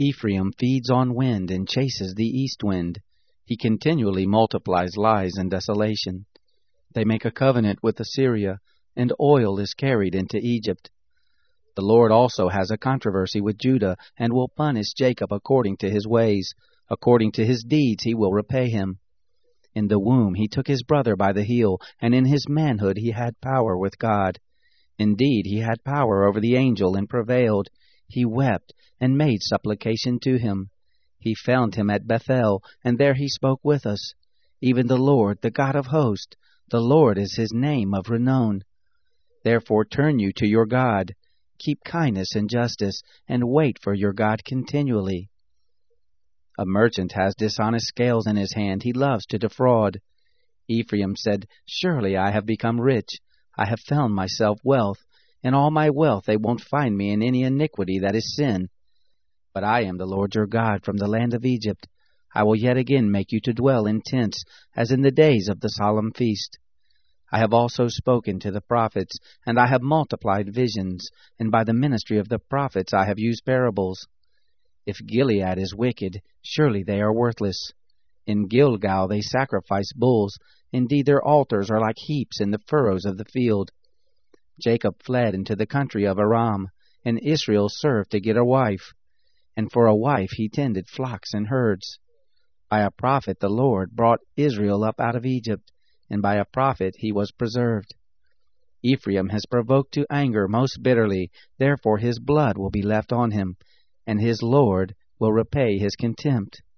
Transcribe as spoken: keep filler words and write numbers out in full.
Ephraim feeds on wind and chases the east wind. He continually multiplies lies and desolation. They make a covenant with Assyria, and oil is carried into Egypt. The Lord also has a controversy with Judah, and will punish Jacob according to his ways. According to his deeds he will repay him. In the womb he took his brother by the heel, and in his manhood he had power with God. Indeed, he had power over the angel and prevailed. He wept and made supplication to him. He found him at Bethel, and there he spoke with us. Even the Lord, the God of hosts, the Lord is his name of renown. Therefore turn you to your God. Keep kindness and justice, and wait for your God continually. A merchant has dishonest scales in his hand. He loves to defraud. Ephraim said, Surely I have become rich. I have found myself wealth. In all my wealth they won't find me in any iniquity that is sin. But I am the Lord your God from the land of Egypt. I will yet again make you to dwell in tents, as in the days of the solemn feast. I have also spoken to the prophets, and I have multiplied visions, and by the ministry of the prophets I have used parables. If Gilead is wicked, surely they are worthless. In Gilgal they sacrifice bulls. Indeed, their altars are like heaps in the furrows of the field. Jacob fled into the country of Aram, and Israel served to get a wife. And for a wife he tended flocks and herds. By a prophet the Lord brought Israel up out of Egypt, and by a prophet he was preserved. Ephraim has provoked to anger most bitterly, therefore his blood will be left on him, and his Lord will repay his contempt.